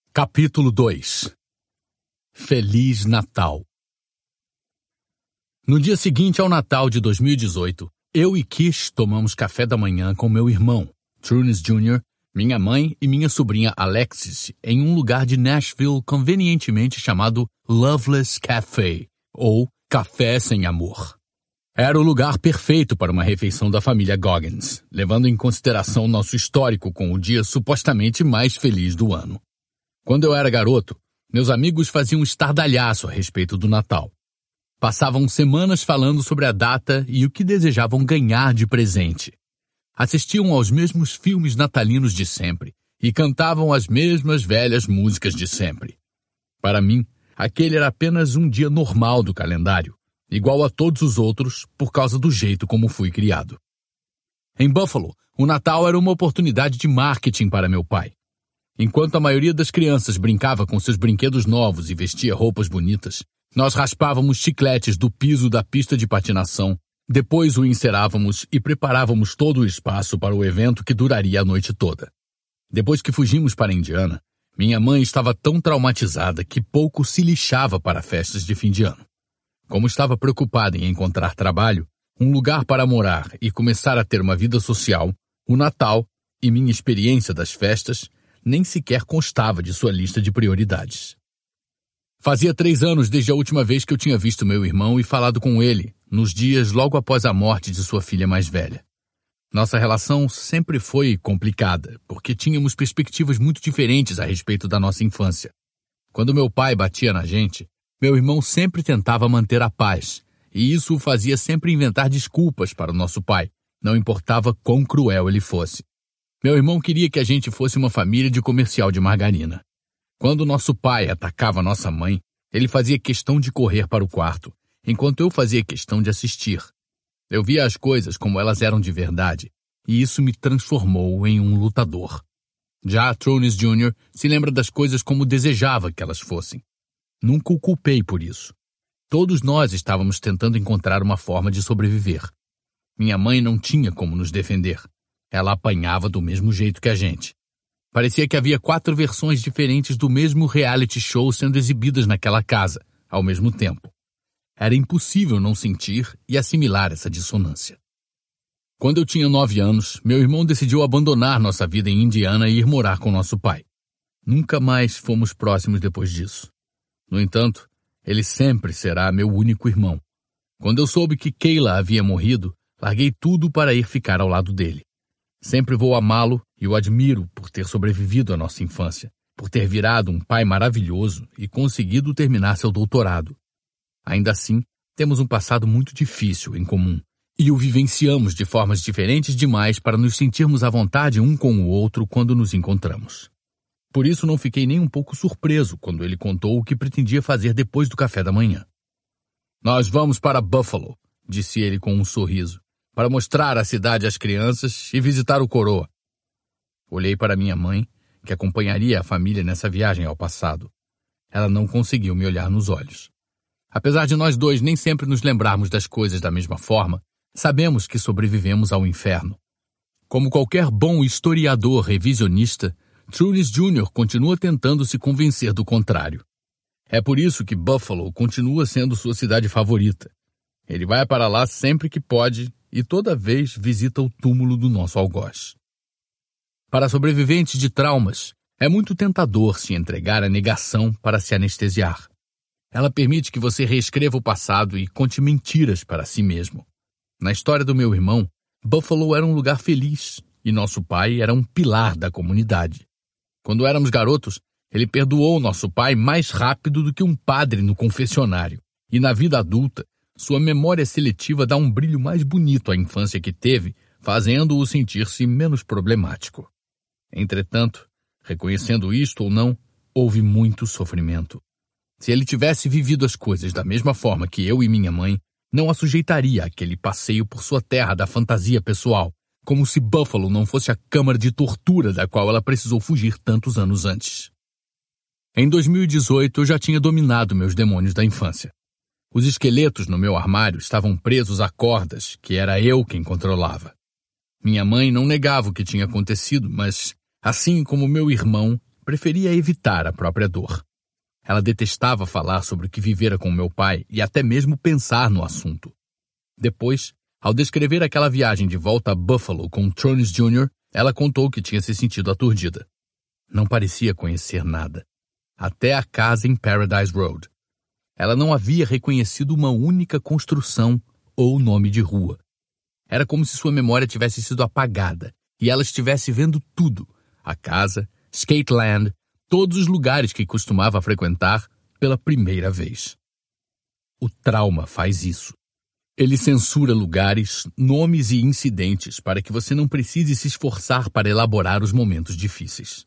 Capítulo 2. Feliz Natal. No dia seguinte ao Natal de 2018, eu e Kish tomamos café da manhã com meu irmão, Trunis Jr., minha mãe e minha sobrinha Alexis, em um lugar de Nashville convenientemente chamado Loveless Café, ou Café Sem Amor. Era o lugar perfeito para uma refeição da família Goggins, levando em consideração nosso histórico com o dia supostamente mais feliz do ano. Quando eu era garoto, meus amigos faziam estardalhaço a respeito do Natal. Passavam semanas falando sobre a data e o que desejavam ganhar de presente. Assistiam aos mesmos filmes natalinos de sempre e cantavam as mesmas velhas músicas de sempre. Para mim, aquele era apenas um dia normal do calendário, igual a todos os outros por causa do jeito como fui criado. Em Buffalo, o Natal era uma oportunidade de marketing para meu pai. Enquanto a maioria das crianças brincava com seus brinquedos novos e vestia roupas bonitas, nós raspávamos chicletes do piso da pista de patinação, depois o encerávamos e preparávamos todo o espaço para o evento que duraria a noite toda. Depois que fugimos para Indiana, minha mãe estava tão traumatizada que pouco se lixava para festas de fim de ano. Como estava preocupada em encontrar trabalho, um lugar para morar e começar a ter uma vida social, o Natal e minha experiência das festas nem sequer constava de sua lista de prioridades. Fazia 3 anos desde a última vez que eu tinha visto meu irmão e falado com ele, nos dias logo após a morte de sua filha mais velha. Nossa relação sempre foi complicada, porque tínhamos perspectivas muito diferentes a respeito da nossa infância. Quando meu pai batia na gente, meu irmão sempre tentava manter a paz, e isso o fazia sempre inventar desculpas para o nosso pai, não importava quão cruel ele fosse. Meu irmão queria que a gente fosse uma família de comercial de margarina. Quando nosso pai atacava nossa mãe, ele fazia questão de correr para o quarto, enquanto eu fazia questão de assistir. Eu via as coisas como elas eram de verdade, e isso me transformou em um lutador. Já Trunis Jr. se lembra das coisas como desejava que elas fossem. Nunca o culpei por isso. Todos nós estávamos tentando encontrar uma forma de sobreviver. Minha mãe não tinha como nos defender. Ela apanhava do mesmo jeito que a gente. Parecia que havia 4 versões diferentes do mesmo reality show sendo exibidas naquela casa, ao mesmo tempo. Era impossível não sentir e assimilar essa dissonância. Quando eu tinha 9 anos, meu irmão decidiu abandonar nossa vida em Indiana e ir morar com nosso pai. Nunca mais fomos próximos depois disso. No entanto, ele sempre será meu único irmão. Quando eu soube que Kayla havia morrido, larguei tudo para ir ficar ao lado dele. Sempre vou amá-lo e o admiro por ter sobrevivido à nossa infância, por ter virado um pai maravilhoso e conseguido terminar seu doutorado. Ainda assim, temos um passado muito difícil em comum, e o vivenciamos de formas diferentes demais para nos sentirmos à vontade um com o outro quando nos encontramos. Por isso não fiquei nem um pouco surpreso quando ele contou o que pretendia fazer depois do café da manhã. "Nós vamos para Buffalo", disse ele com um sorriso, "para mostrar a cidade às crianças e visitar o coroa." Olhei para minha mãe, que acompanharia a família nessa viagem ao passado. Ela não conseguiu me olhar nos olhos. Apesar de nós dois nem sempre nos lembrarmos das coisas da mesma forma, sabemos que sobrevivemos ao inferno. Como qualquer bom historiador revisionista, Trunis Jr. continua tentando se convencer do contrário. É por isso que Buffalo continua sendo sua cidade favorita. Ele vai para lá sempre que pode e toda vez visita o túmulo do nosso algoz. Para sobreviventes de traumas, é muito tentador se entregar à negação para se anestesiar. Ela permite que você reescreva o passado e conte mentiras para si mesmo. Na história do meu irmão, Buffalo era um lugar feliz e nosso pai era um pilar da comunidade. Quando éramos garotos, ele perdoou nosso pai mais rápido do que um padre no confessionário. E na vida adulta, sua memória seletiva dá um brilho mais bonito à infância que teve, fazendo-o sentir-se menos problemático. Entretanto, reconhecendo isto ou não, houve muito sofrimento. Se ele tivesse vivido as coisas da mesma forma que eu e minha mãe, não a sujeitaria àquele passeio por sua terra da fantasia pessoal, como se Buffalo não fosse a câmara de tortura da qual ela precisou fugir tantos anos antes. Em 2018, eu já tinha dominado meus demônios da infância. Os esqueletos no meu armário estavam presos a cordas, que era eu quem controlava. Minha mãe não negava o que tinha acontecido, mas, assim como meu irmão, preferia evitar a própria dor. Ela detestava falar sobre o que vivera com meu pai e até mesmo pensar no assunto. Depois, ao descrever aquela viagem de volta a Buffalo com Trunis Jr., ela contou que tinha se sentido aturdida. Não parecia conhecer nada. Até a casa em Paradise Road. Ela não havia reconhecido uma única construção ou nome de rua. Era como se sua memória tivesse sido apagada e ela estivesse vendo tudo. A casa, Skateland, todos os lugares que costumava frequentar pela primeira vez. O trauma faz isso. Ele censura lugares, nomes e incidentes para que você não precise se esforçar para elaborar os momentos difíceis.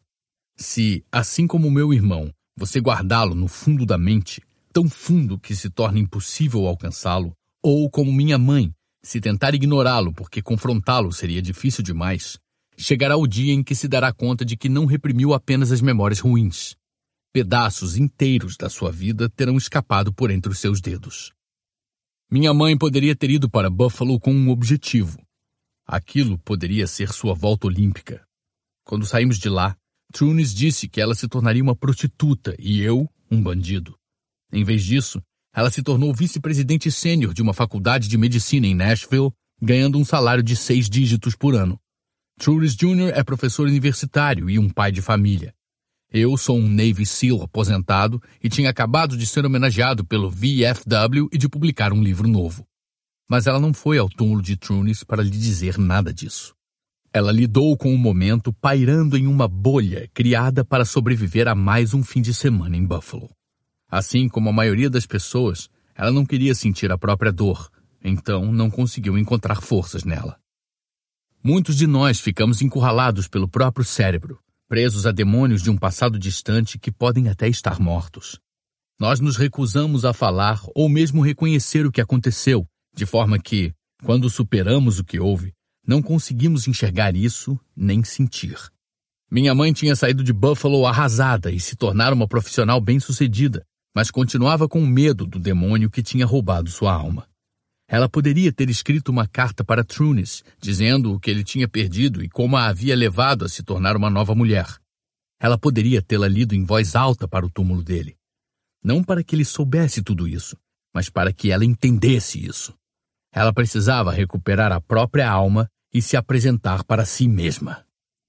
Se, assim como meu irmão, você guardá-lo no fundo da mente, tão fundo que se torna impossível alcançá-lo, ou como minha mãe, se tentar ignorá-lo porque confrontá-lo seria difícil demais, chegará o dia em que se dará conta de que não reprimiu apenas as memórias ruins. Pedaços inteiros da sua vida terão escapado por entre os seus dedos. Minha mãe poderia ter ido para Buffalo com um objetivo. Aquilo poderia ser sua volta olímpica. Quando saímos de lá, Trunis disse que ela se tornaria uma prostituta e eu, um bandido. Em vez disso, ela se tornou vice-presidente sênior de uma faculdade de medicina em Nashville, ganhando um salário de 6 dígitos por ano. Trunis Jr. é professor universitário e um pai de família. Eu sou um Navy SEAL aposentado e tinha acabado de ser homenageado pelo VFW e de publicar um livro novo. Mas ela não foi ao túmulo de Trunis para lhe dizer nada disso. Ela lidou com o momento pairando em uma bolha criada para sobreviver a mais um fim de semana em Buffalo. Assim como a maioria das pessoas, ela não queria sentir a própria dor, então não conseguiu encontrar forças nela. Muitos de nós ficamos encurralados pelo próprio cérebro, presos a demônios de um passado distante que podem até estar mortos. Nós nos recusamos a falar ou mesmo reconhecer o que aconteceu, de forma que, quando superamos o que houve, não conseguimos enxergar isso nem sentir. Minha mãe tinha saído de Buffalo arrasada e se tornara uma profissional bem-sucedida, mas continuava com medo do demônio que tinha roubado sua alma. Ela poderia ter escrito uma carta para Trunis, dizendo o que ele tinha perdido e como a havia levado a se tornar uma nova mulher. Ela poderia tê-la lido em voz alta para o túmulo dele. Não para que ele soubesse tudo isso, mas para que ela entendesse isso. Ela precisava recuperar a própria alma e se apresentar para si mesma.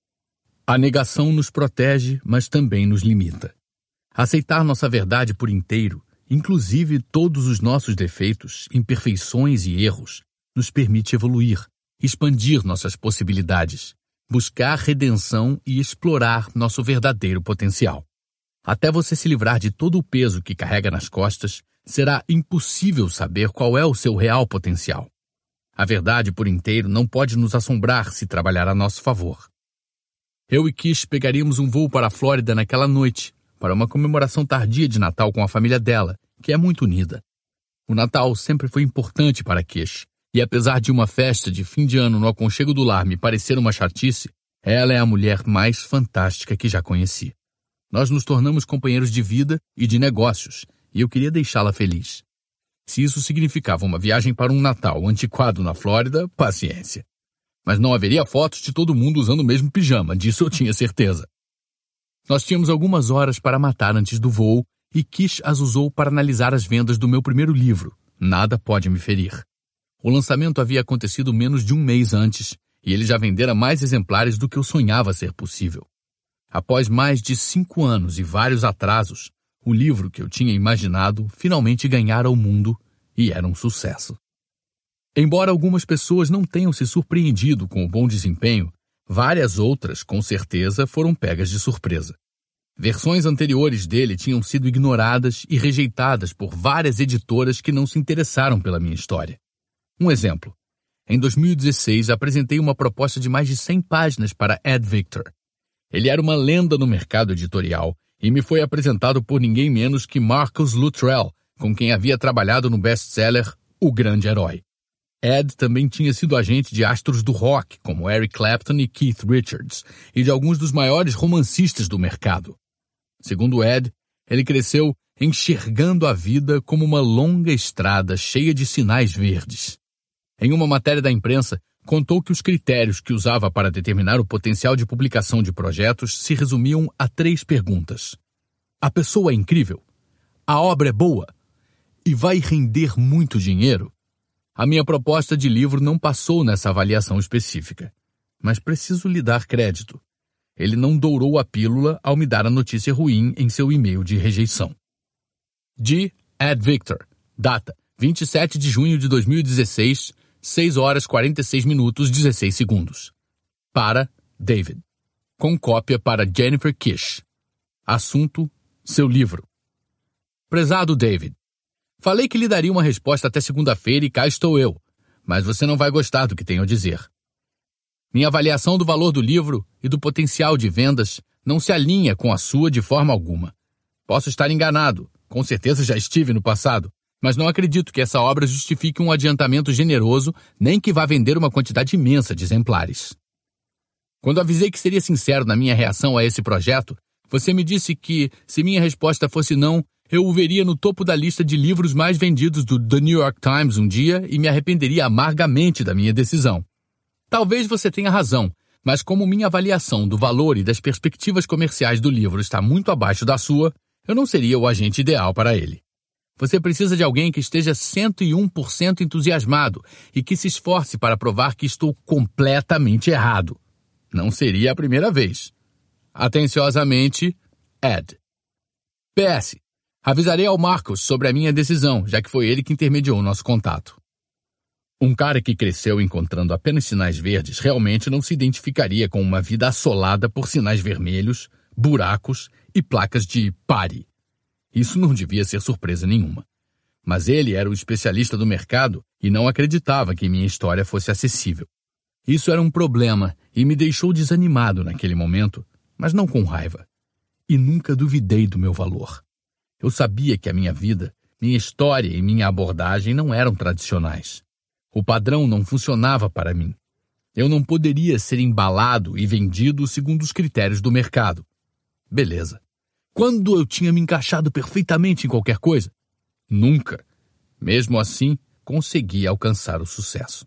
A negação nos protege, mas também nos limita. Aceitar nossa verdade por inteiro, inclusive todos os nossos defeitos, imperfeições e erros, nos permite evoluir, expandir nossas possibilidades, buscar redenção e explorar nosso verdadeiro potencial. Até você se livrar de todo o peso que carrega nas costas, será impossível saber qual é o seu real potencial. A verdade por inteiro não pode nos assombrar se trabalhar a nosso favor. Eu e Kish pegaríamos um voo para a Flórida naquela noite, para uma comemoração tardia de Natal com a família dela, que é muito unida. O Natal sempre foi importante para Kish, e apesar de uma festa de fim de ano no aconchego do lar me parecer uma chatice, ela é a mulher mais fantástica que já conheci. Nós nos tornamos companheiros de vida e de negócios, e eu queria deixá-la feliz. Se isso significava uma viagem para um Natal antiquado na Flórida, paciência. Mas não haveria fotos de todo mundo usando o mesmo pijama, disso eu tinha certeza. Nós tínhamos algumas horas para matar antes do voo, e Kish as usou para analisar as vendas do meu primeiro livro, Nada Pode Me Ferir. O lançamento havia acontecido menos de um mês antes, e ele já vendera mais exemplares do que eu sonhava ser possível. Após mais de 5 anos e vários atrasos, o livro que eu tinha imaginado finalmente ganhara o mundo e era um sucesso. Embora algumas pessoas não tenham se surpreendido com o bom desempenho, várias outras, com certeza, foram pegas de surpresa. Versões anteriores dele tinham sido ignoradas e rejeitadas por várias editoras que não se interessaram pela minha história. Um exemplo. Em 2016, apresentei uma proposta de mais de 100 páginas para Ed Victor. Ele era uma lenda no mercado editorial e me foi apresentado por ninguém menos que Marcus Luttrell, com quem havia trabalhado no best-seller O Grande Herói. Ed também tinha sido agente de astros do rock, como Eric Clapton e Keith Richards, e de alguns dos maiores romancistas do mercado. Segundo Ed, ele cresceu enxergando a vida como uma longa estrada cheia de sinais verdes. Em uma matéria da imprensa, contou que os critérios que usava para determinar o potencial de publicação de projetos se resumiam a 3 perguntas. A pessoa é incrível? A obra é boa? E vai render muito dinheiro? A minha proposta de livro não passou nessa avaliação específica, mas preciso lhe dar crédito. Ele não dourou a pílula ao me dar a notícia ruim em seu e-mail de rejeição. De Ed Victor. Data: 27 de junho de 2016, 6 horas 46 minutos 16 segundos. Para David. Com cópia para Jennifer Kish. Assunto: seu livro. Prezado David, falei que lhe daria uma resposta até segunda-feira e cá estou eu, mas você não vai gostar do que tenho a dizer. Minha avaliação do valor do livro e do potencial de vendas não se alinha com a sua de forma alguma. Posso estar enganado, com certeza já estive no passado, mas não acredito que essa obra justifique um adiantamento generoso, nem que vá vender uma quantidade imensa de exemplares. Quando avisei que seria sincero na minha reação a esse projeto, você me disse que, se minha resposta fosse não, eu o veria no topo da lista de livros mais vendidos do The New York Times um dia e me arrependeria amargamente da minha decisão. Talvez você tenha razão, mas como minha avaliação do valor e das perspectivas comerciais do livro está muito abaixo da sua, eu não seria o agente ideal para ele. Você precisa de alguém que esteja 101% entusiasmado e que se esforce para provar que estou completamente errado. Não seria a primeira vez. Atenciosamente, Ed. PS. Avisarei ao Marcos sobre a minha decisão, já que foi ele que intermediou o nosso contato. Um cara que cresceu encontrando apenas sinais verdes realmente não se identificaria com uma vida assolada por sinais vermelhos, buracos e placas de pare. Isso não devia ser surpresa nenhuma. Mas ele era o especialista do mercado e não acreditava que minha história fosse acessível. Isso era um problema e me deixou desanimado naquele momento, mas não com raiva. E nunca duvidei do meu valor. Eu sabia que a minha vida, minha história e minha abordagem não eram tradicionais. O padrão não funcionava para mim. Eu não poderia ser embalado e vendido segundo os critérios do mercado. Beleza. Quando eu tinha me encaixado perfeitamente em qualquer coisa? Nunca. Mesmo assim, consegui alcançar o sucesso.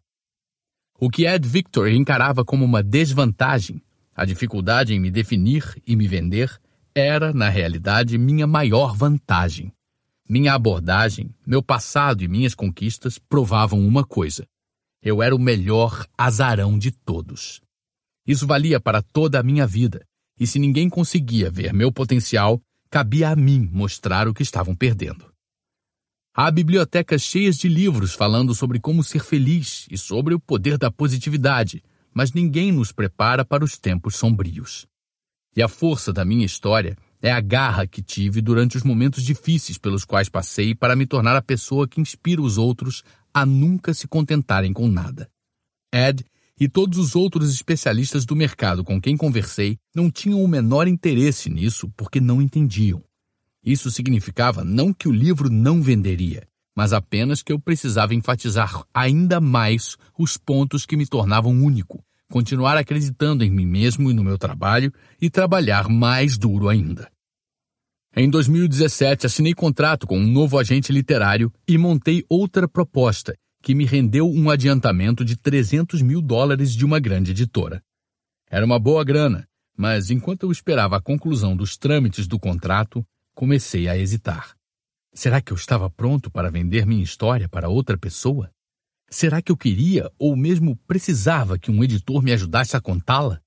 O que Ed Victor encarava como uma desvantagem, a dificuldade em me definir e me vender, era, na realidade, minha maior vantagem. Minha abordagem, meu passado e minhas conquistas provavam uma coisa. Eu era o melhor azarão de todos. Isso valia para toda a minha vida, e se ninguém conseguia ver meu potencial, cabia a mim mostrar o que estavam perdendo. Há bibliotecas cheias de livros falando sobre como ser feliz e sobre o poder da positividade, mas ninguém nos prepara para os tempos sombrios. E a força da minha história é a garra que tive durante os momentos difíceis pelos quais passei para me tornar a pessoa que inspira os outros a nunca se contentarem com nada. Ed e todos os outros especialistas do mercado com quem conversei não tinham o menor interesse nisso porque não entendiam. Isso significava não que o livro não venderia, mas apenas que eu precisava enfatizar ainda mais os pontos que me tornavam único, continuar acreditando em mim mesmo e no meu trabalho e trabalhar mais duro ainda. Em 2017, assinei contrato com um novo agente literário e montei outra proposta, que me rendeu um adiantamento de $300 mil de uma grande editora. Era uma boa grana, mas enquanto eu esperava a conclusão dos trâmites do contrato, comecei a hesitar. Será que eu estava pronto para vender minha história para outra pessoa? Será que eu queria ou mesmo precisava que um editor me ajudasse a contá-la?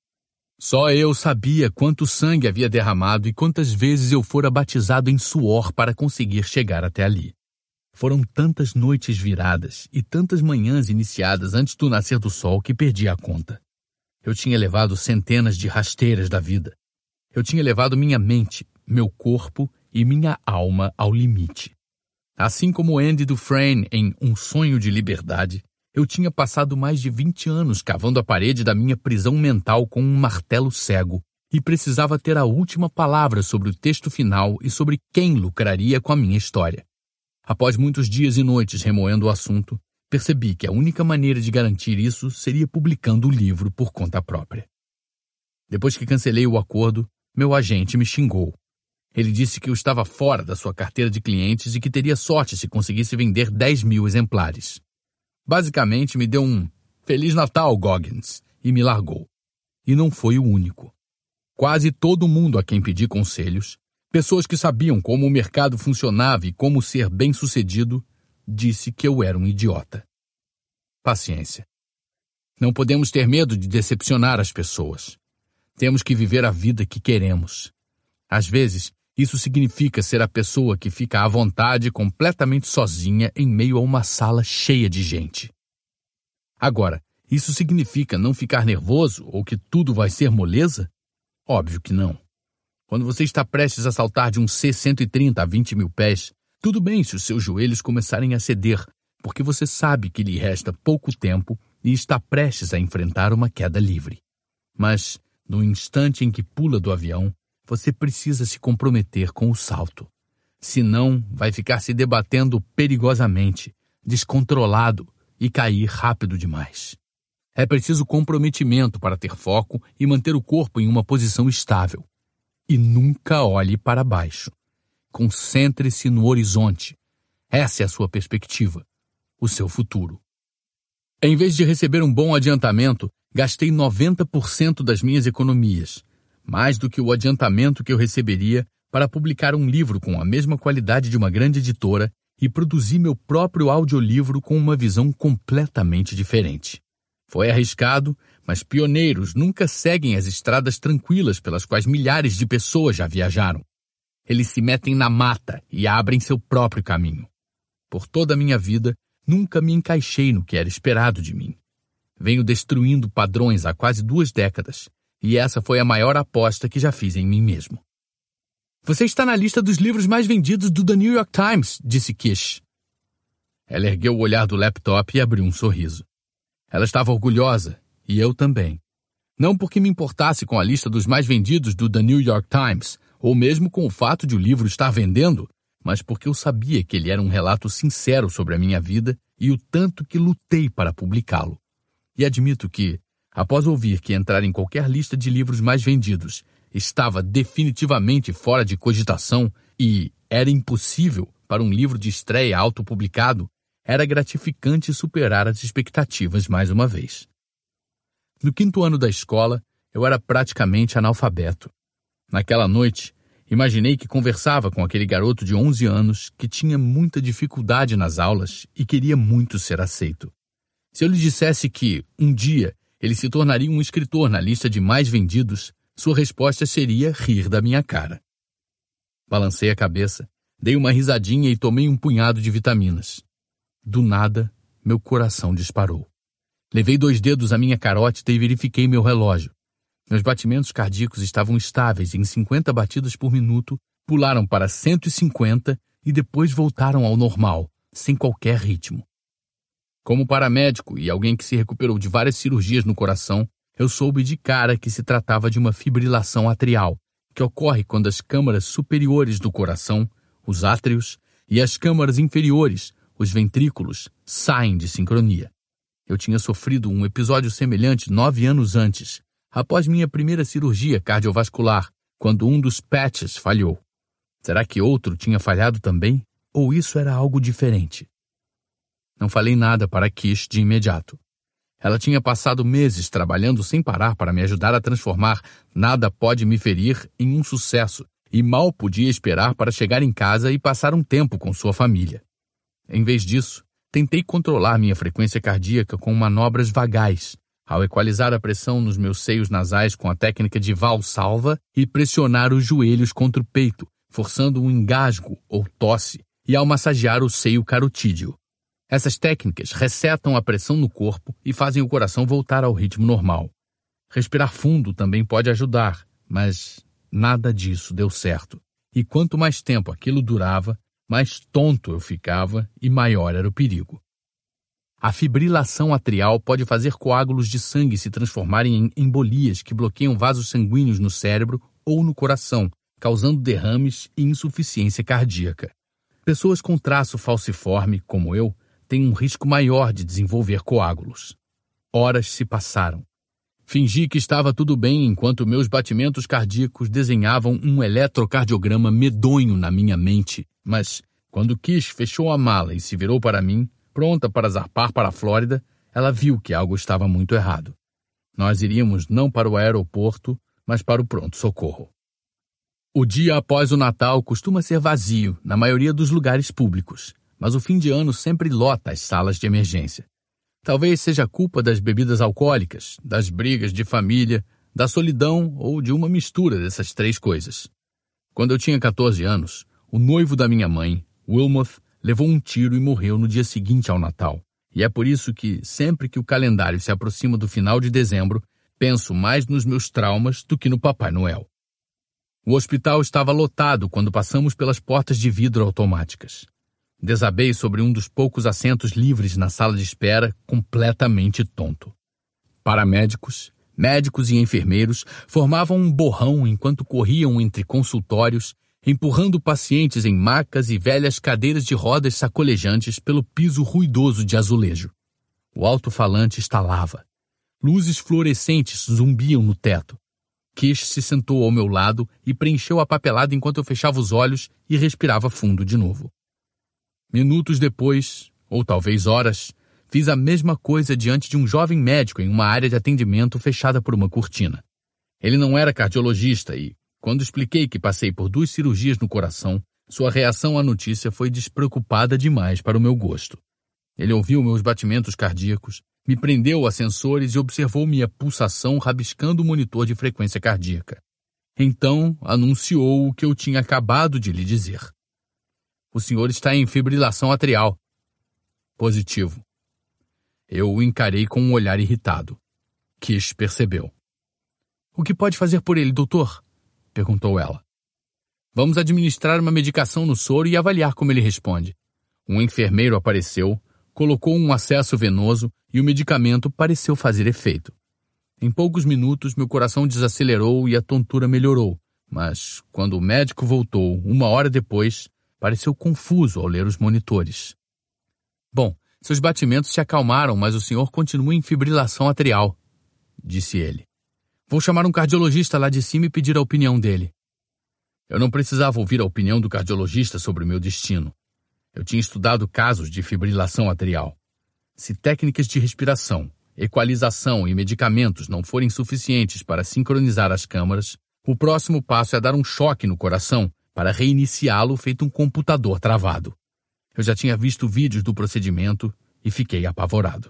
Só eu sabia quanto sangue havia derramado e quantas vezes eu fora batizado em suor para conseguir chegar até ali. Foram tantas noites viradas e tantas manhãs iniciadas antes do nascer do sol que perdi a conta. Eu tinha levado centenas de rasteiras da vida. Eu tinha levado minha mente, meu corpo e minha alma ao limite. Assim como Andy Dufresne em Um Sonho de Liberdade, eu tinha passado mais de 20 anos cavando a parede da minha prisão mental com um martelo cego e precisava ter a última palavra sobre o texto final e sobre quem lucraria com a minha história. Após muitos dias e noites remoendo o assunto, percebi que a única maneira de garantir isso seria publicando o livro por conta própria. Depois que cancelei o acordo, meu agente me xingou. Ele disse que eu estava fora da sua carteira de clientes e que teria sorte se conseguisse vender 10 mil exemplares. Basicamente, me deu um Feliz Natal, Goggins, e me largou. E não foi o único. Quase todo mundo a quem pedi conselhos, pessoas que sabiam como o mercado funcionava e como ser bem-sucedido, disse que eu era um idiota. Paciência. Não podemos ter medo de decepcionar as pessoas. Temos que viver a vida que queremos. Às vezes, isso significa ser a pessoa que fica à vontade completamente sozinha em meio a uma sala cheia de gente. Agora, isso significa não ficar nervoso ou que tudo vai ser moleza? Óbvio que não. Quando você está prestes a saltar de um C-130 a 20 mil pés, tudo bem se os seus joelhos começarem a ceder, porque você sabe que lhe resta pouco tempo e está prestes a enfrentar uma queda livre. Mas, no instante em que pula do avião, você precisa se comprometer com o salto. Senão, vai ficar se debatendo perigosamente, descontrolado e cair rápido demais. É preciso comprometimento para ter foco e manter o corpo em uma posição estável. E nunca olhe para baixo. Concentre-se no horizonte. Essa é a sua perspectiva, o seu futuro. Em vez de receber um bom adiantamento, gastei 90% das minhas economias, mais do que o adiantamento que eu receberia para publicar um livro com a mesma qualidade de uma grande editora e produzir meu próprio audiolivro com uma visão completamente diferente. Foi arriscado, mas pioneiros nunca seguem as estradas tranquilas pelas quais milhares de pessoas já viajaram. Eles se metem na mata e abrem seu próprio caminho. Por toda a minha vida, nunca me encaixei no que era esperado de mim. Venho destruindo padrões há quase 2 décadas, e essa foi a maior aposta que já fiz em mim mesmo. Você está na lista dos livros mais vendidos do The New York Times, disse Kish. Ela ergueu o olhar do laptop e abriu um sorriso. Ela estava orgulhosa, e eu também. Não porque me importasse com a lista dos mais vendidos do The New York Times, ou mesmo com o fato de o livro estar vendendo, mas porque eu sabia que ele era um relato sincero sobre a minha vida e o tanto que lutei para publicá-lo. E admito que, após ouvir que entrar em qualquer lista de livros mais vendidos estava definitivamente fora de cogitação e era impossível para um livro de estreia autopublicado, era gratificante superar as expectativas mais uma vez. No 5º ano da escola, eu era praticamente analfabeto. Naquela noite, imaginei que conversava com aquele garoto de 11 anos que tinha muita dificuldade nas aulas e queria muito ser aceito. Se eu lhe dissesse que, um dia, ele se tornaria um escritor na lista de mais vendidos, sua resposta seria rir da minha cara. Balancei a cabeça, dei uma risadinha e tomei um punhado de vitaminas. Do nada, meu coração disparou. Levei 2 dedos à minha carótida e verifiquei meu relógio. Meus batimentos cardíacos estavam estáveis em 50 batidas por minuto, pularam para 150 e depois voltaram ao normal, sem qualquer ritmo. Como paramédico e alguém que se recuperou de várias cirurgias no coração, eu soube de cara que se tratava de uma fibrilação atrial, que ocorre quando as câmaras superiores do coração, os átrios, e as câmaras inferiores, os ventrículos, saem de sincronia. Eu tinha sofrido um episódio semelhante 9 anos antes, após minha primeira cirurgia cardiovascular, quando um dos patches falhou. Será que outro tinha falhado também? Ou isso era algo diferente? Não falei nada para Kish de imediato. Ela tinha passado meses trabalhando sem parar para me ajudar a transformar Nada Pode Me Ferir em um sucesso e mal podia esperar para chegar em casa e passar um tempo com sua família. Em vez disso, tentei controlar minha frequência cardíaca com manobras vagais, ao equalizar a pressão nos meus seios nasais com a técnica de Valsalva e pressionar os joelhos contra o peito, forçando um engasgo ou tosse, e ao massagear o seio carotídeo. Essas técnicas resetam a pressão no corpo e fazem o coração voltar ao ritmo normal. Respirar fundo também pode ajudar, mas nada disso deu certo. E quanto mais tempo aquilo durava, mais tonto eu ficava e maior era o perigo. A fibrilação atrial pode fazer coágulos de sangue se transformarem em embolias que bloqueiam vasos sanguíneos no cérebro ou no coração, causando derrames e insuficiência cardíaca. Pessoas com traço falciforme, como eu, têm um risco maior de desenvolver coágulos. Horas se passaram. Fingi que estava tudo bem enquanto meus batimentos cardíacos desenhavam um eletrocardiograma medonho na minha mente, mas, quando Kish fechou a mala e se virou para mim, pronta para zarpar para a Flórida, ela viu que algo estava muito errado. Nós iríamos não para o aeroporto, mas para o pronto-socorro. O dia após o Natal costuma ser vazio na maioria dos lugares públicos, mas o fim de ano sempre lota as salas de emergência. Talvez seja culpa das bebidas alcoólicas, das brigas de família, da solidão ou de uma mistura dessas três coisas. Quando eu tinha 14 anos, o noivo da minha mãe, Wilmoth, levou um tiro e morreu no dia seguinte ao Natal. E é por isso que, sempre que o calendário se aproxima do final de dezembro, penso mais nos meus traumas do que no Papai Noel. O hospital estava lotado quando passamos pelas portas de vidro automáticas. Desabei sobre um dos poucos assentos livres na sala de espera, completamente tonto. Paramédicos, médicos e enfermeiros formavam um borrão enquanto corriam entre consultórios, empurrando pacientes em macas e velhas cadeiras de rodas sacolejantes pelo piso ruidoso de azulejo. O alto-falante estalava. Luzes fluorescentes zumbiam no teto. Kish se sentou ao meu lado e preencheu a papelada enquanto eu fechava os olhos e respirava fundo de novo. Minutos depois, ou talvez horas, fiz a mesma coisa diante de um jovem médico em uma área de atendimento fechada por uma cortina. Ele não era cardiologista e, quando expliquei que passei por 2 cirurgias no coração, sua reação à notícia foi despreocupada demais para o meu gosto. Ele ouviu meus batimentos cardíacos, me prendeu a sensores e observou minha pulsação rabiscando o monitor de frequência cardíaca. Então, anunciou o que eu tinha acabado de lhe dizer. O senhor está em fibrilação atrial. Positivo. Eu o encarei com um olhar irritado. Kish percebeu. O que pode fazer por ele, doutor? Perguntou ela. Vamos administrar uma medicação no soro e avaliar como ele responde. Um enfermeiro apareceu, colocou um acesso venoso e o medicamento pareceu fazer efeito. Em poucos minutos, meu coração desacelerou e a tontura melhorou, mas, quando o médico voltou 1 hora depois, pareceu confuso ao ler os monitores. Bom, seus batimentos se acalmaram, mas o senhor continua em fibrilação atrial, disse ele. Vou chamar um cardiologista lá de cima e pedir a opinião dele. Eu não precisava ouvir a opinião do cardiologista sobre o meu destino. Eu tinha estudado casos de fibrilação atrial. Se técnicas de respiração, equalização e medicamentos não forem suficientes para sincronizar as câmaras, o próximo passo é dar um choque no coração para reiniciá-lo feito um computador travado. Eu já tinha visto vídeos do procedimento e fiquei apavorado.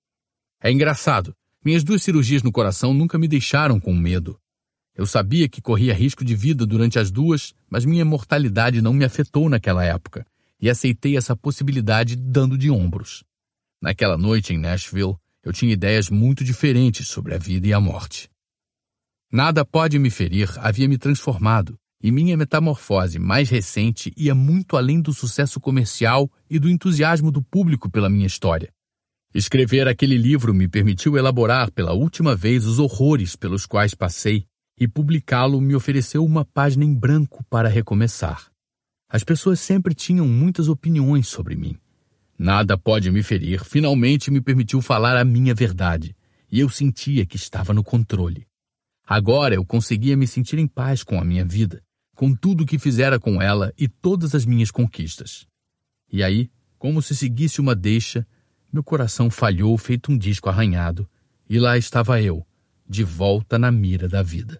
É engraçado, minhas 2 cirurgias no coração nunca me deixaram com medo. Eu sabia que corria risco de vida durante as 2, mas minha mortalidade não me afetou naquela época, e aceitei essa possibilidade dando de ombros. Naquela noite em Nashville, eu tinha ideias muito diferentes sobre a vida e a morte. Nada pode me ferir havia me transformado, e minha metamorfose mais recente ia muito além do sucesso comercial e do entusiasmo do público pela minha história. Escrever aquele livro me permitiu elaborar pela última vez os horrores pelos quais passei, e publicá-lo me ofereceu uma página em branco para recomeçar. As pessoas sempre tinham muitas opiniões sobre mim. Nada pode me ferir finalmente me permitiu falar a minha verdade, e eu sentia que estava no controle. Agora eu conseguia me sentir em paz com a minha vida, com tudo o que fizera com ela e todas as minhas conquistas. E aí, como se seguisse uma deixa, meu coração falhou feito um disco arranhado, e lá estava eu, de volta na mira da vida.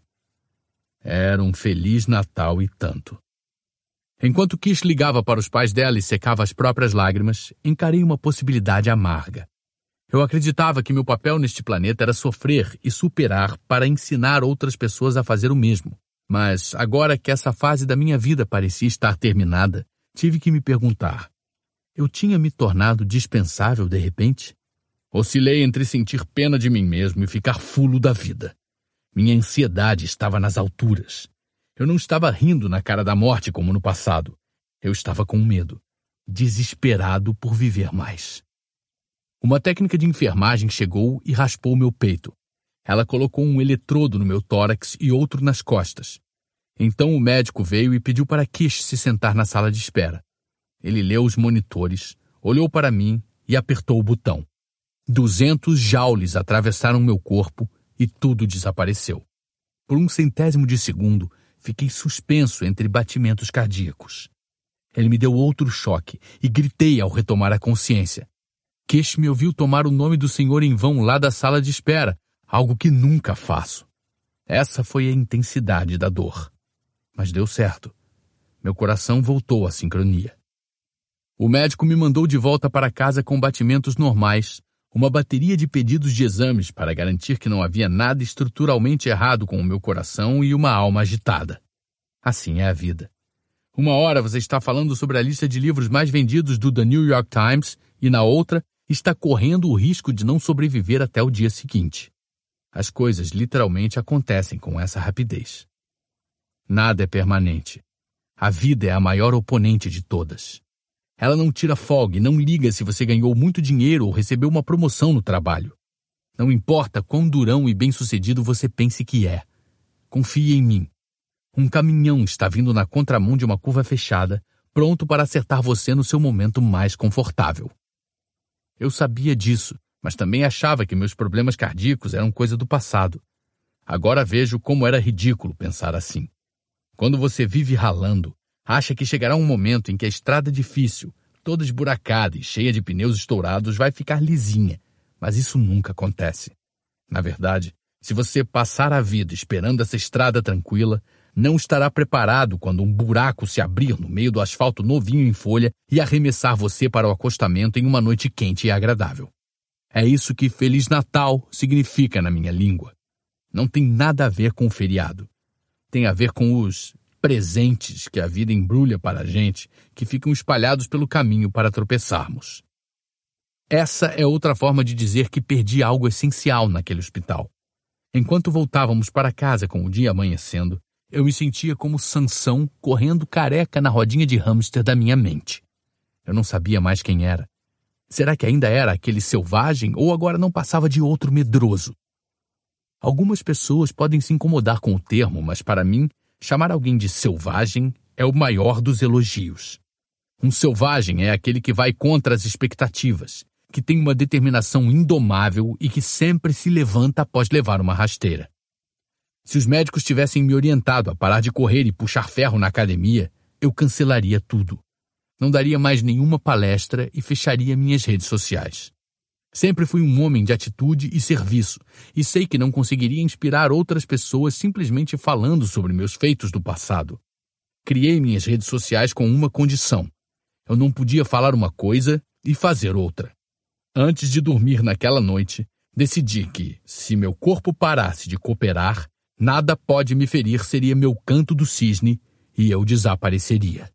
Era um Feliz Natal e tanto. Enquanto Kish ligava para os pais dela e secava as próprias lágrimas, encarei uma possibilidade amarga. Eu acreditava que meu papel neste planeta era sofrer e superar para ensinar outras pessoas a fazer o mesmo. Mas, agora que essa fase da minha vida parecia estar terminada, tive que me perguntar: eu tinha me tornado dispensável de repente? Oscilei entre sentir pena de mim mesmo e ficar fulo da vida. Minha ansiedade estava nas alturas. Eu não estava rindo na cara da morte como no passado. Eu estava com medo, desesperado por viver mais. Uma técnica de enfermagem chegou e raspou meu peito. Ela colocou um eletrodo no meu tórax e outro nas costas. Então o médico veio e pediu para Kish se sentar na sala de espera. Ele leu os monitores, olhou para mim e apertou o botão. 200 joules atravessaram meu corpo e tudo desapareceu. Por 1/100º de segundo, fiquei suspenso entre batimentos cardíacos. Ele me deu outro choque e gritei ao retomar a consciência. Kish me ouviu tomar o nome do Senhor em vão lá da sala de espera, algo que nunca faço. Essa foi a intensidade da dor. Mas deu certo. Meu coração voltou à sincronia. O médico me mandou de volta para casa com batimentos normais, uma bateria de pedidos de exames para garantir que não havia nada estruturalmente errado com o meu coração e uma alma agitada. Assim é a vida. Uma hora você está falando sobre a lista de livros mais vendidos do The New York Times e na outra está correndo o risco de não sobreviver até o dia seguinte. As coisas literalmente acontecem com essa rapidez. Nada é permanente. A vida é a maior oponente de todas. Ela não tira folga e não liga se você ganhou muito dinheiro ou recebeu uma promoção no trabalho. Não importa quão durão e bem-sucedido você pense que é. Confie em mim. Um caminhão está vindo na contramão de uma curva fechada, pronto para acertar você no seu momento mais confortável. Eu sabia disso, mas também achava que meus problemas cardíacos eram coisa do passado. Agora vejo como era ridículo pensar assim. Quando você vive ralando, acha que chegará um momento em que a estrada difícil, toda esburacada e cheia de pneus estourados, vai ficar lisinha, mas isso nunca acontece. Na verdade, se você passar a vida esperando essa estrada tranquila, não estará preparado quando um buraco se abrir no meio do asfalto novinho em folha e arremessar você para o acostamento em uma noite quente e agradável. É isso que Feliz Natal significa na minha língua. Não tem nada a ver com o feriado. Tem a ver com os presentes que a vida embrulha para a gente, que ficam espalhados pelo caminho para tropeçarmos. Essa é outra forma de dizer que perdi algo essencial naquele hospital. Enquanto voltávamos para casa com o dia amanhecendo, eu me sentia como Sansão correndo careca na rodinha de hamster da minha mente. Eu não sabia mais quem era. Será que ainda era aquele selvagem ou agora não passava de outro medroso? Algumas pessoas podem se incomodar com o termo, mas para mim, chamar alguém de selvagem é o maior dos elogios. Um selvagem é aquele que vai contra as expectativas, que tem uma determinação indomável e que sempre se levanta após levar uma rasteira. Se os médicos tivessem me orientado a parar de correr e puxar ferro na academia, eu cancelaria tudo. Não daria mais nenhuma palestra e fecharia minhas redes sociais. Sempre fui um homem de atitude e serviço, e sei que não conseguiria inspirar outras pessoas simplesmente falando sobre meus feitos do passado. Criei minhas redes sociais com uma condição. Eu não podia falar uma coisa e fazer outra. Antes de dormir naquela noite, decidi que, se meu corpo parasse de cooperar, nada pode me ferir seria meu canto do cisne e eu desapareceria.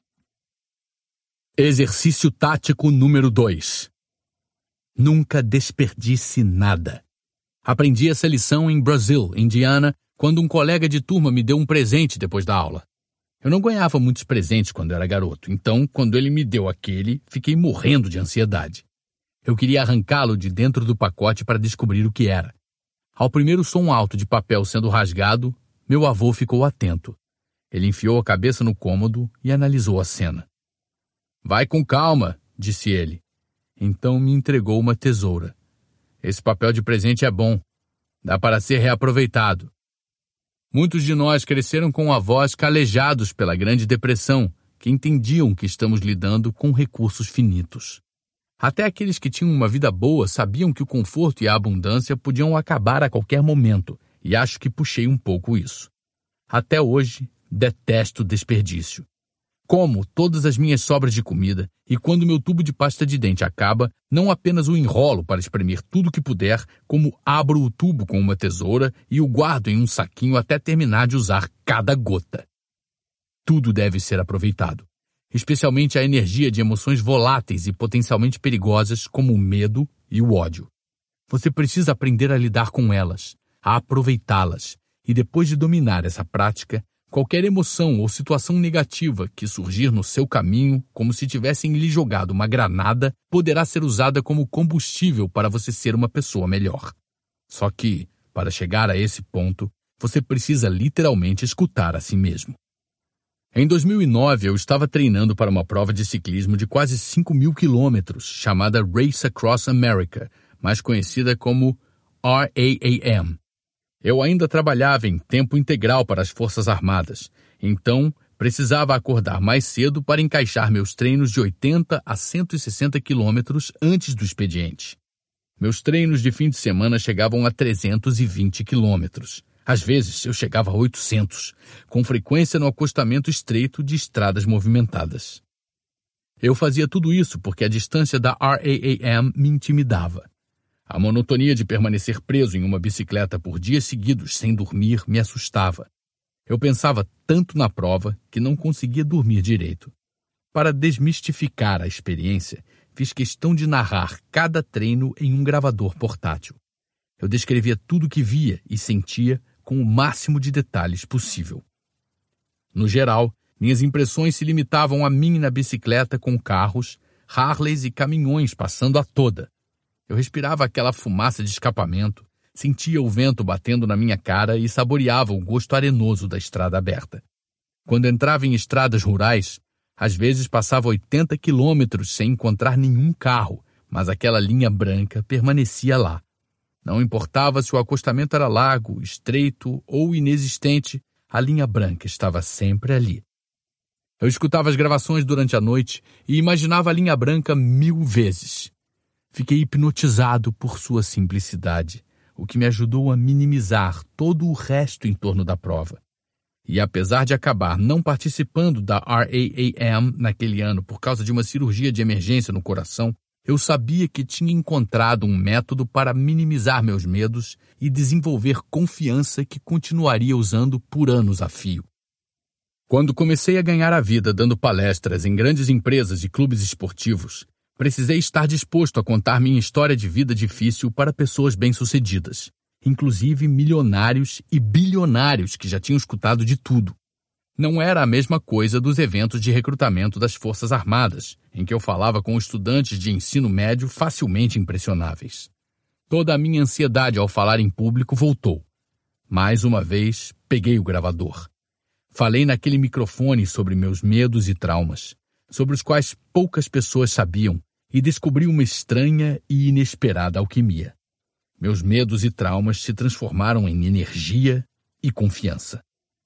Exercício tático número 2. Nunca desperdice nada. Aprendi essa lição em Brazil, Indiana, quando um colega de turma me deu um presente depois da aula. Eu não ganhava muitos presentes quando era garoto, então, quando ele me deu aquele, fiquei morrendo de ansiedade. Eu queria arrancá-lo de dentro do pacote para descobrir o que era. Ao primeiro som alto de papel sendo rasgado, meu avô ficou atento. Ele enfiou a cabeça no cômodo e analisou a cena. "Vai com calma", disse ele. Então me entregou uma tesoura. "Esse papel de presente é bom. Dá para ser reaproveitado." Muitos de nós cresceram com avós calejados pela Grande Depressão, que entendiam que estamos lidando com recursos finitos. Até aqueles que tinham uma vida boa sabiam que o conforto e a abundância podiam acabar a qualquer momento, e acho que puxei um pouco isso. Até hoje, detesto desperdício. Como todas as minhas sobras de comida, e quando meu tubo de pasta de dente acaba, não apenas o enrolo para espremer tudo que puder, como abro o tubo com uma tesoura e o guardo em um saquinho até terminar de usar cada gota. Tudo deve ser aproveitado, especialmente a energia de emoções voláteis e potencialmente perigosas como o medo e o ódio. Você precisa aprender a lidar com elas, a aproveitá-las, e depois de dominar essa prática, qualquer emoção ou situação negativa que surgir no seu caminho, como se tivessem lhe jogado uma granada, poderá ser usada como combustível para você ser uma pessoa melhor. Só que, para chegar a esse ponto, você precisa literalmente escutar a si mesmo. Em 2009, eu estava treinando para uma prova de ciclismo de quase 5.000 quilômetros, chamada Race Across America, mais conhecida como RAAM. Eu ainda trabalhava em tempo integral para as Forças Armadas, então Precisava acordar mais cedo para encaixar meus treinos de 80 a 160 quilômetros antes do expediente. Meus treinos de fim de semana chegavam a 320 quilômetros. Às vezes, eu chegava a 800, com frequência no acostamento estreito de estradas movimentadas. Eu fazia tudo isso porque a distância da RAAM me intimidava. A monotonia de permanecer preso em uma bicicleta por dias seguidos sem dormir me assustava. Eu pensava tanto na prova que não conseguia dormir direito. Para desmistificar a experiência, fiz questão de narrar cada treino em um gravador portátil. Eu descrevia tudo o que via e sentia com o máximo de detalhes possível. No geral, minhas impressões se limitavam a mim na bicicleta com carros, Harleys e caminhões passando a toda. Eu respirava aquela fumaça de escapamento, sentia o vento batendo na minha cara e saboreava o gosto arenoso da estrada aberta. Quando entrava em estradas rurais, às vezes passava 80 quilômetros sem encontrar nenhum carro, mas aquela linha branca permanecia lá. Não importava se o acostamento era largo, estreito ou inexistente, a linha branca estava sempre ali. Eu escutava as gravações durante a noite e imaginava a linha branca 1000 vezes. Fiquei hipnotizado por sua simplicidade, o que me ajudou a minimizar todo o resto em torno da prova. E apesar de acabar não participando da RAAM naquele ano por causa de uma cirurgia de emergência no coração, eu sabia que tinha encontrado um método para minimizar meus medos e desenvolver confiança que continuaria usando por anos a fio. Quando comecei a ganhar a vida dando palestras em grandes empresas e clubes esportivos, precisei estar disposto a contar minha história de vida difícil para pessoas bem-sucedidas, inclusive milionários e bilionários que já tinham escutado de tudo. Não era a mesma coisa dos eventos de recrutamento das Forças Armadas, em que eu falava com estudantes de ensino médio facilmente impressionáveis. Toda a minha ansiedade ao falar em público voltou. Mais uma vez, peguei o gravador. Falei naquele microfone sobre meus medos e traumas, sobre os quais poucas pessoas sabiam, e descobri uma estranha e inesperada alquimia. Meus medos e traumas se transformaram em energia e confiança.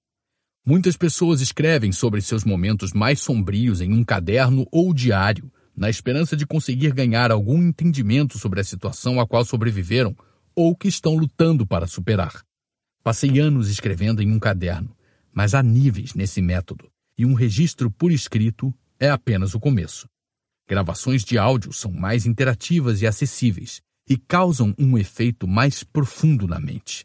Muitas pessoas escrevem sobre seus momentos mais sombrios em um caderno ou diário, na esperança de conseguir ganhar algum entendimento sobre a situação a qual sobreviveram ou que estão lutando para superar. Passei anos escrevendo em um caderno, mas há níveis nesse método, e um registro por escrito é apenas o começo. Gravações de áudio são mais interativas e acessíveis e causam um efeito mais profundo na mente.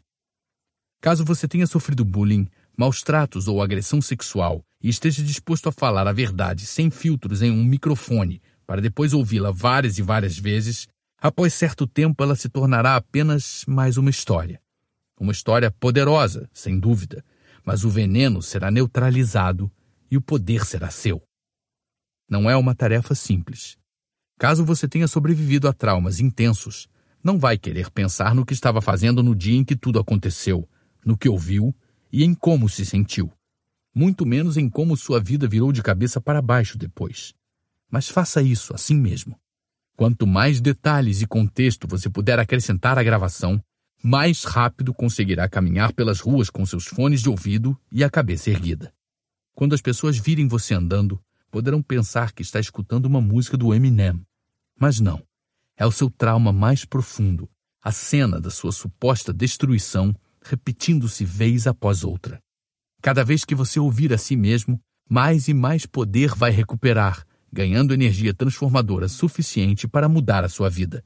Caso você tenha sofrido bullying, maus tratos ou agressão sexual e esteja disposto a falar a verdade sem filtros em um microfone para depois ouvi-la várias e várias vezes, após certo tempo ela se tornará apenas mais uma história. Uma história poderosa, sem dúvida, mas o veneno será neutralizado e o poder será seu. Não é uma tarefa simples. Caso você tenha sobrevivido a traumas intensos, não vai querer pensar no que estava fazendo no dia em que tudo aconteceu, no que ouviu e em como se sentiu. Muito menos em como sua vida virou de cabeça para baixo depois. Mas faça isso assim mesmo. Quanto mais detalhes e contexto você puder acrescentar à gravação, mais rápido conseguirá caminhar pelas ruas com seus fones de ouvido e a cabeça erguida. Quando as pessoas virem você andando, poderão pensar que está escutando uma música do Eminem. Mas não. É o seu trauma mais profundo, a cena da sua suposta destruição, repetindo-se vez após outra. Cada vez que você ouvir a si mesmo, mais e mais poder vai recuperar, ganhando energia transformadora suficiente para mudar a sua vida.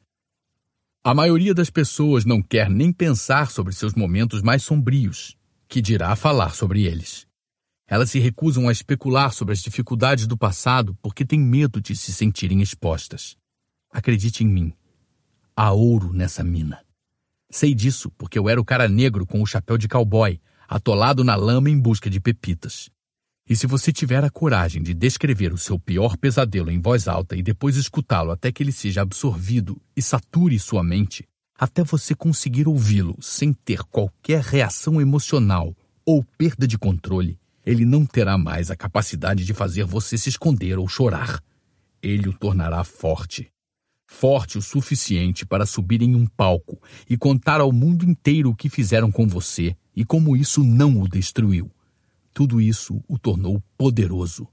A maioria das pessoas não quer nem pensar sobre seus momentos mais sombrios, que dirá falar sobre eles. Elas se recusam a especular sobre as dificuldades do passado porque têm medo de se sentirem expostas. Acredite em mim, há ouro nessa mina. Sei disso porque eu era o cara negro com o chapéu de cowboy, atolado na lama em busca de pepitas. E se você tiver a coragem de descrever o seu pior pesadelo em voz alta e depois escutá-lo até que ele seja absorvido e sature sua mente, até você conseguir ouvi-lo sem ter qualquer reação emocional ou perda de controle, ele não terá mais a capacidade de fazer você se esconder ou chorar. Ele o tornará forte. Forte o suficiente para subir em um palco e contar ao mundo inteiro o que fizeram com você e como isso não o destruiu. Tudo isso o tornou poderoso.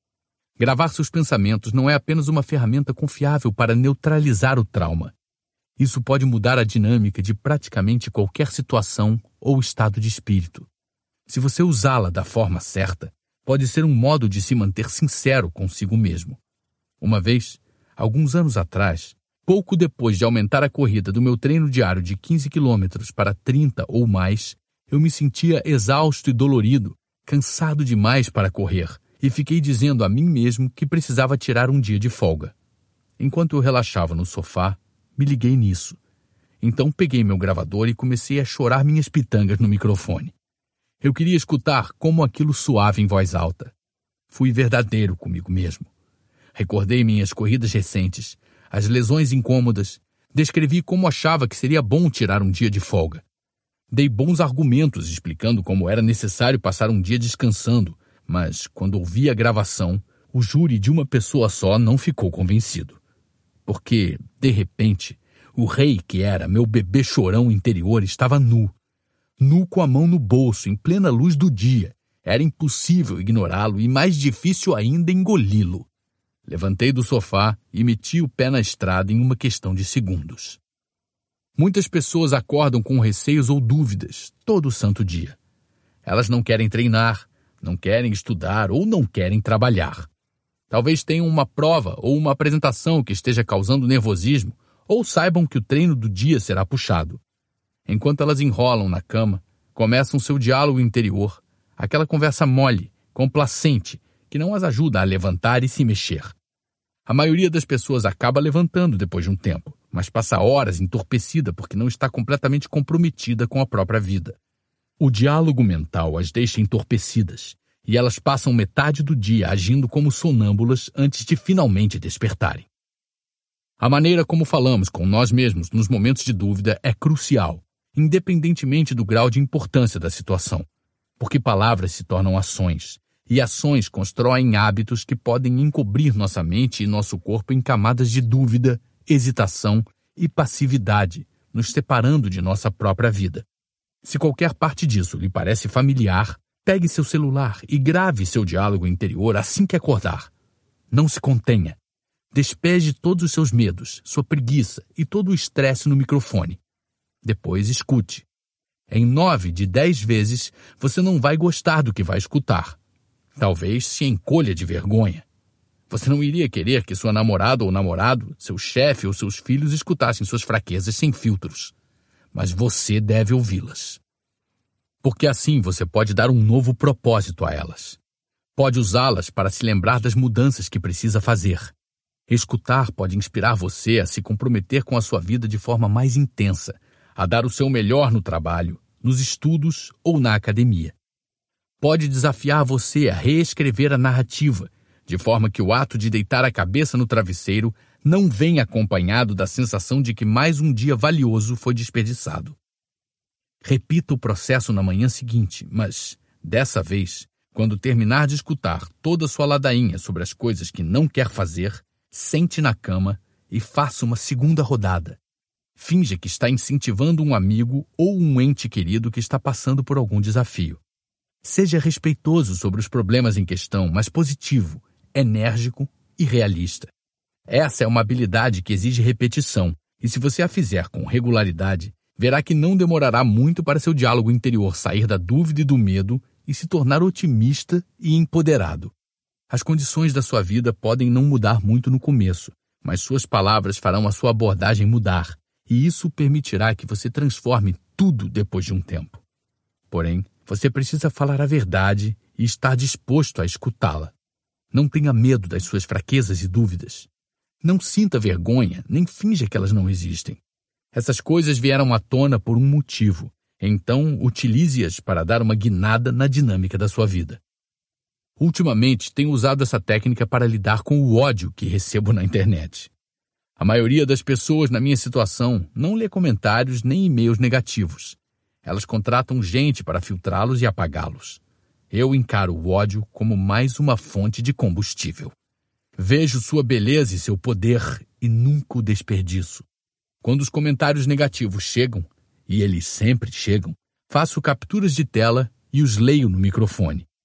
Gravar seus pensamentos não é apenas uma ferramenta confiável para neutralizar o trauma. Isso pode mudar a dinâmica de praticamente qualquer situação ou estado de espírito. Se você usá-la da forma certa, pode ser um modo de se manter sincero consigo mesmo. Uma vez, alguns anos atrás, pouco depois de aumentar a corrida do meu treino diário de 15 quilômetros para 30 ou mais, eu me sentia exausto e dolorido, cansado demais para correr, e fiquei dizendo a mim mesmo que precisava tirar um dia de folga. Enquanto eu relaxava no sofá, me liguei nisso. Então peguei meu gravador e comecei a chorar minhas pitangas no microfone. Eu queria escutar como aquilo soava em voz alta. Fui verdadeiro comigo mesmo. Recordei minhas corridas recentes, as lesões incômodas, descrevi como achava que seria bom tirar um dia de folga. Dei bons argumentos explicando como era necessário passar um dia descansando, mas quando ouvi a gravação, o júri de uma pessoa só não ficou convencido. Porque, de repente, o rei que era meu bebê chorão interior estava nu. Nu com a mão no bolso, em plena luz do dia. Era impossível ignorá-lo e mais difícil ainda engoli-lo. Levantei do sofá e meti o pé na estrada em uma questão de segundos. Muitas pessoas acordam com receios ou dúvidas todo santo dia. Elas não querem treinar, não querem estudar ou não querem trabalhar. Talvez tenham uma prova ou uma apresentação que esteja causando nervosismo ou saibam que o treino do dia será puxado. Enquanto elas enrolam na cama, começam seu diálogo interior, aquela conversa mole, complacente, que não as ajuda a levantar e se mexer. A maioria das pessoas acaba levantando depois de um tempo, mas passa horas entorpecida porque não está completamente comprometida com a própria vida. O diálogo mental as deixa entorpecidas e elas passam metade do dia agindo como sonâmbulas antes de finalmente despertarem. A maneira como falamos com nós mesmos nos momentos de dúvida é crucial, independentemente do grau de importância da situação, porque palavras se tornam ações, e ações constroem hábitos que podem encobrir nossa mente e nosso corpo em camadas de dúvida, hesitação e passividade, nos separando de nossa própria vida. Se qualquer parte disso lhe parece familiar, pegue seu celular e grave seu diálogo interior assim que acordar. Não se contenha. Despeje todos os seus medos, sua preguiça e todo o estresse no microfone. Depois escute. Em 9 de 10 vezes, você não vai gostar do que vai escutar. Talvez se encolha de vergonha. Você não iria querer que sua namorada ou namorado, seu chefe ou seus filhos escutassem suas fraquezas sem filtros. Mas você deve ouvi-las. Porque assim você pode dar um novo propósito a elas. Pode usá-las para se lembrar das mudanças que precisa fazer. Escutar pode inspirar você a se comprometer com a sua vida de forma mais intensa, a dar o seu melhor no trabalho, nos estudos ou na academia. Pode desafiar você a reescrever a narrativa, de forma que o ato de deitar a cabeça no travesseiro não venha acompanhado da sensação de que mais um dia valioso foi desperdiçado. Repita o processo na manhã seguinte, mas, dessa vez, quando terminar de escutar toda sua ladainha sobre as coisas que não quer fazer, sente na cama e faça uma segunda rodada. Finja que está incentivando um amigo ou um ente querido que está passando por algum desafio. Seja respeitoso sobre os problemas em questão, mas positivo, enérgico e realista. Essa é uma habilidade que exige repetição, e se você a fizer com regularidade, verá que não demorará muito para seu diálogo interior sair da dúvida e do medo e se tornar otimista e empoderado. As condições da sua vida podem não mudar muito no começo, mas suas palavras farão a sua abordagem mudar, e isso permitirá que você transforme tudo depois de um tempo. Porém, você precisa falar a verdade e estar disposto a escutá-la. Não tenha medo das suas fraquezas e dúvidas. Não sinta vergonha, nem finja que elas não existem. Essas coisas vieram à tona por um motivo, então utilize-as para dar uma guinada na dinâmica da sua vida. Ultimamente, tenho usado essa técnica para lidar com o ódio que recebo na internet. A maioria das pessoas na minha situação não lê comentários nem e-mails negativos. Elas contratam gente para filtrá-los e apagá-los. Eu encaro o ódio como mais uma fonte de combustível. Vejo sua beleza e seu poder e nunca o desperdiço. Quando os comentários negativos chegam, e eles sempre chegam, faço capturas de tela e os leio no microfone.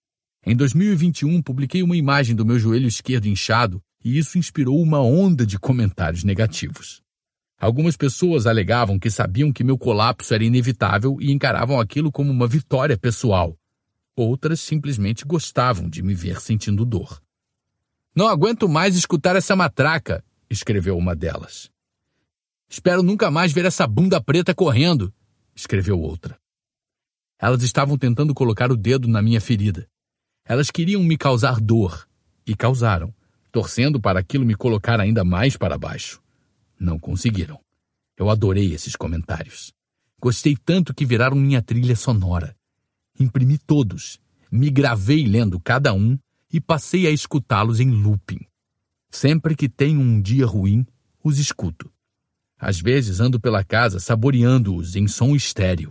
Em 2021, publiquei uma imagem do meu joelho esquerdo inchado e isso inspirou uma onda de comentários negativos. Algumas pessoas alegavam que sabiam que meu colapso era inevitável e encaravam aquilo como uma vitória pessoal. Outras simplesmente gostavam de me ver sentindo dor. "Não aguento mais escutar essa matraca", escreveu uma delas. "Espero nunca mais ver essa bunda preta correndo", escreveu outra. Elas estavam tentando colocar o dedo na minha ferida. Elas queriam me causar dor, e causaram, torcendo para aquilo me colocar ainda mais para baixo. Não conseguiram. Eu adorei esses comentários. Gostei tanto que viraram minha trilha sonora. Imprimi todos, me gravei lendo cada um e passei a escutá-los em looping. Sempre que tenho um dia ruim, os escuto. Às vezes ando pela casa saboreando-os em som estéreo.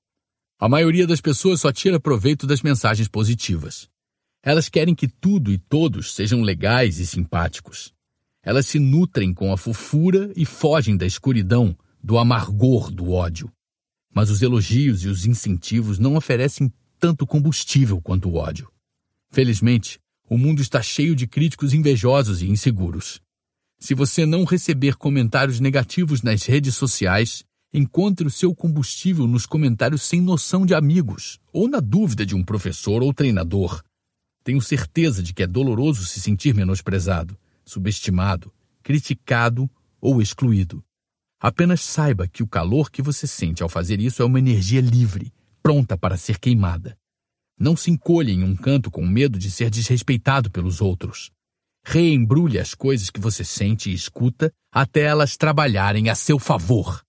A maioria das pessoas só tira proveito das mensagens positivas. Elas querem que tudo e todos sejam legais e simpáticos. Elas se nutrem com a fofura e fogem da escuridão, do amargor do ódio. Mas os elogios e os incentivos não oferecem tanto combustível quanto o ódio. Felizmente, o mundo está cheio de críticos invejosos e inseguros. Se você não receber comentários negativos nas redes sociais, encontre o seu combustível nos comentários sem noção de amigos, ou na dúvida de um professor ou treinador. Tenho certeza de que é doloroso se sentir menosprezado, subestimado, criticado ou excluído. Apenas saiba que o calor que você sente ao fazer isso é uma energia livre, pronta para ser queimada. Não se encolha em um canto com medo de ser desrespeitado pelos outros. Reembrulhe as coisas que você sente e escuta até elas trabalharem a seu favor.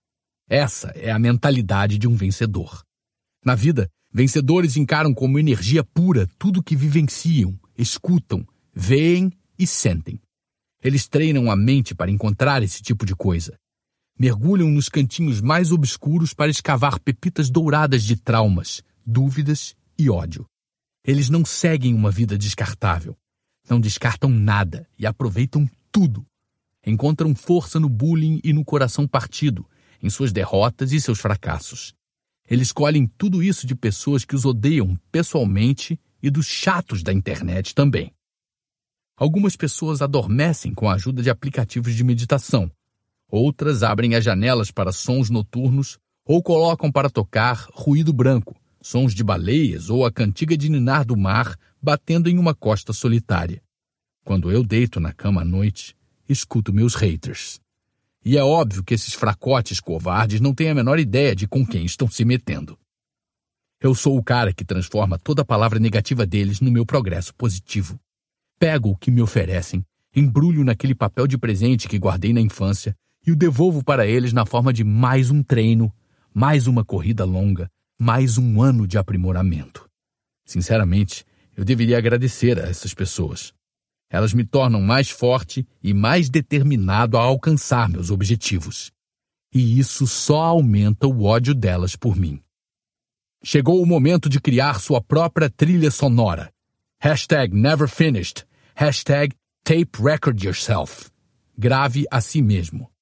Essa é a mentalidade de um vencedor. Na vida, vencedores encaram como energia pura tudo que vivenciam, escutam, veem e sentem. Eles treinam a mente para encontrar esse tipo de coisa. Mergulham nos cantinhos mais obscuros para escavar pepitas douradas de traumas, dúvidas e ódio. Eles não seguem uma vida descartável. Não descartam nada e aproveitam tudo. Encontram força no bullying e no coração partido, em suas derrotas e seus fracassos. Eles colhem tudo isso de pessoas que os odeiam pessoalmente e dos chatos da internet também. Algumas pessoas adormecem com a ajuda de aplicativos de meditação. Outras abrem as janelas para sons noturnos ou colocam para tocar ruído branco, sons de baleias ou a cantiga de ninar do mar batendo em uma costa solitária. Quando eu deito na cama à noite, escuto meus haters. E é óbvio que esses fracotes covardes não têm a menor ideia de com quem estão se metendo. Eu sou o cara que transforma toda a palavra negativa deles no meu progresso positivo. Pego o que me oferecem, embrulho naquele papel de presente que guardei na infância e o devolvo para eles na forma de mais um treino, mais uma corrida longa, mais um ano de aprimoramento. Sinceramente, eu deveria agradecer a essas pessoas. Elas me tornam mais forte e mais determinado a alcançar meus objetivos. E isso só aumenta o ódio delas por mim. Chegou o momento de criar sua própria trilha sonora. #NeverFinished. #TapeRecordYourself. Grave a si mesmo.